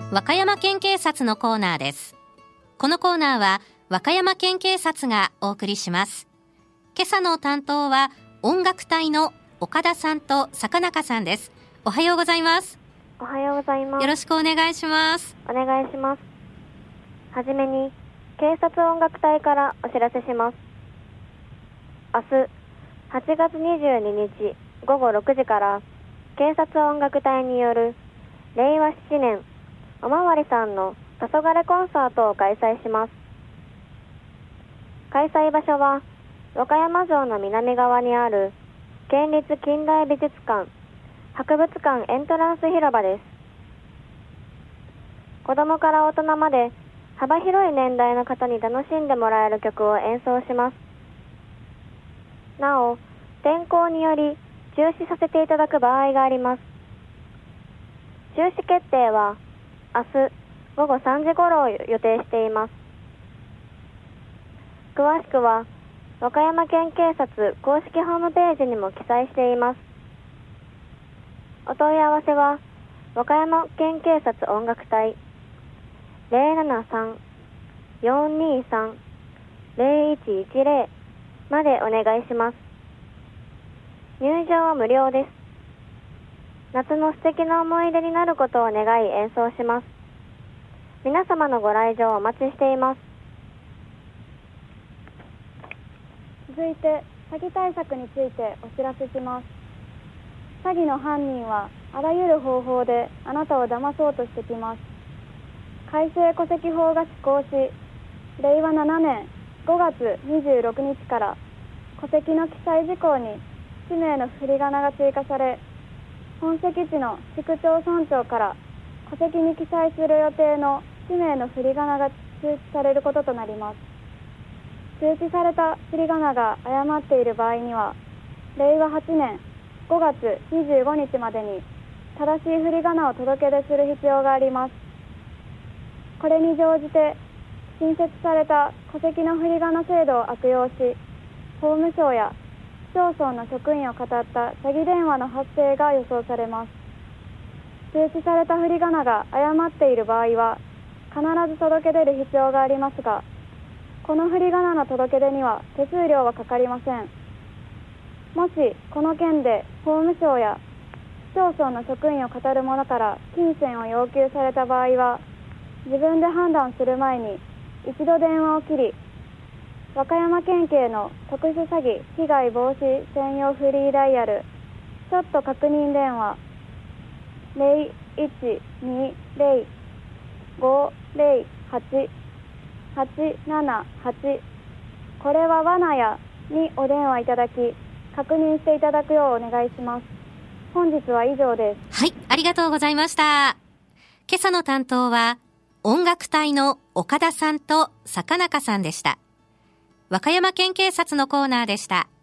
和歌山県警察のコーナーです。このコーナーは和歌山県警察がお送りします。今朝の担当は音楽隊の岡田さんと坂中さんです。おはようございます。 おはようございます。 よろしくお願いします。 お願いします。はじめに警察音楽隊からお知らせします。明日8月22日午後6時から警察音楽隊による令和7年おまわりさんの黄昏コンサートを開催します。開催場所は和歌山城の南側にある県立近代美術館博物館エントランス広場です。子供から大人まで幅広い年代の方に楽しんでもらえる曲を演奏します。なお、天候により中止させていただく場合があります。中止決定は明日午後3時頃を予定しています。詳しくは和歌山県警察公式ホームページにも記載しています。お問い合わせは和歌山県警察音楽隊 073-423-0110 までお願いします。入場は無料です。夏の素敵な思い出になることを願い演奏します。皆様のご来場をお待ちしています。 続いて詐欺対策についてお知らせします。詐欺の犯人はあらゆる方法であなたを騙そうとしてきます。改正戸籍法が施行し、令和7年5月26日から戸籍の記載事項に氏名の振り仮名が追加され、本籍地の市区町村長から戸籍に記載する予定の氏名の振り仮名が通知されることとなります。通知された振り仮名が誤っている場合には、令和8年5月25日までに正しい振り仮名を届け出する必要があります。これに乗じて新設された戸籍の振り仮名制度を悪用し、法務省や市町村の職員をかたった詐欺電話の発生が予想されます。通知された振り仮名が誤っている場合は必ず届け出る必要がありますが、この振り仮名の届け出には手数料はかかりません。もしこの件で法務省や市町村の職員をかたる者から金銭を要求された場合は、自分で判断する前に一度電話を切り、和歌山県警の特殊詐欺被害防止専用フリーダイヤルちょっと確認電話 0120-508-878 これは罠やにお電話いただき、確認していただくようお願いします。本日は以上です。 はい、ありがとうございました。今朝の担当は音楽隊の岡田さんと坂中さんでした。和歌山県警察のコーナーでした。